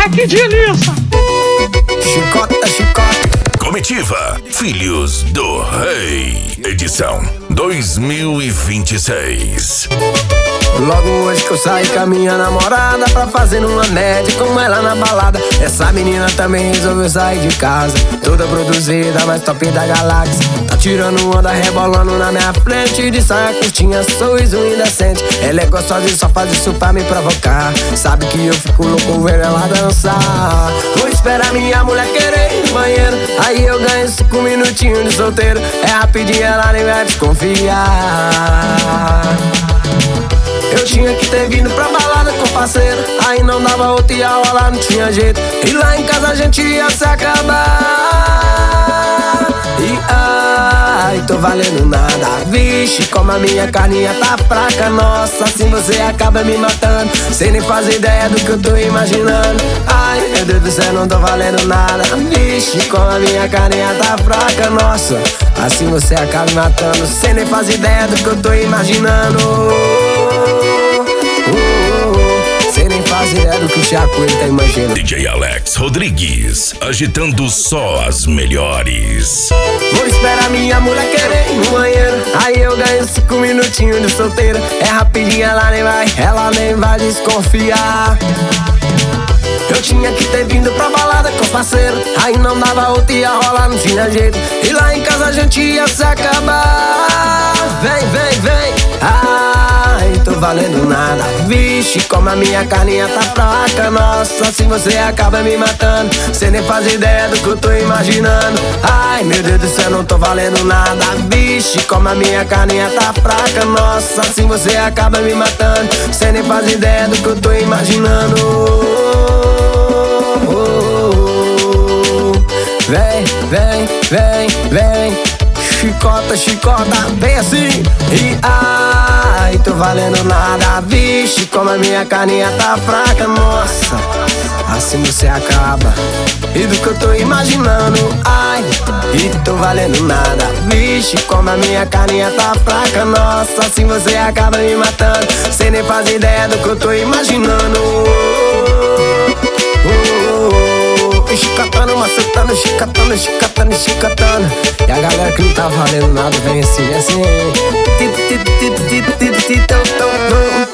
Ai, que delícia! Chicota, chicota. Comitiva Filhos do Rei, edição 2026. Logo hoje que eu saí com a minha namorada pra fazer uma média com ela na balada. Essa menina também resolveu sair de casa, toda produzida, mais top da galáxia. Tá tirando onda, rebolando na minha frente, de saia curtinha, sorriso indecente. Ela é gostosa e só faz isso pra me provocar. Sabe que eu fico louco vendo ela dançar. Vou esperar minha mulher querer ir no banheiro, aí eu ganho 5 minutinhos de solteiro. É rapidinho, ela nem vai desconfiar. Eu tinha que ter vindo pra balada com parceiro, aí não dava outra, ia rolar, não tinha jeito. E lá em casa a gente ia se acabar. E ai, tô valendo nada. Vixe, como a minha carninha tá fraca. Nossa, assim você acaba me matando, sem nem fazer ideia do que eu tô imaginando. Ai, meu Deus do céu, não tô valendo nada. Vixe, como a minha carninha tá fraca. Nossa, assim você acaba me matando, sem nem fazer ideia do que eu tô imaginando. Cê nem faz ideia do que o Chaco ele tá imaginando. DJ Alex Rodrigues, agitando só as melhores. Vou esperar minha mulher querer ir no banheiro, aí eu ganho 5 minutinhos de solteiro. É rapidinho, ela nem vai desconfiar. Eu tinha que ter vindo pra balada com parceiro, aí não dava outra, ia rolar, não tinha jeito. E lá em casa a gente ia se acabar. Vem, vem, vem. Ai, tô valendo nada. Vixe, como a minha carninha tá fraca. Nossa, assim você acaba me matando, cê nem faz ideia do que eu tô imaginando. Ai, meu Deus do céu, não tô valendo nada. Vixe, como a minha carninha tá fraca. Nossa, assim você acaba me matando, cê nem faz ideia do que eu tô imaginando. Vem, vem, vem, vem. Chicota, chicota, bem assim. E ai, tô valendo nada. Vixe, como a minha carninha tá fraca. Nossa, assim você acaba, e do que eu tô imaginando. Ai, e tô valendo nada. Vixe, como a minha carninha tá fraca. Nossa, assim você acaba me matando, cê nem faz ideia do que eu tô imaginando. Chicatando, macetando, chicatando, chicatando, chicatando. E a galera que não tá valendo nada vem assim, vem assim.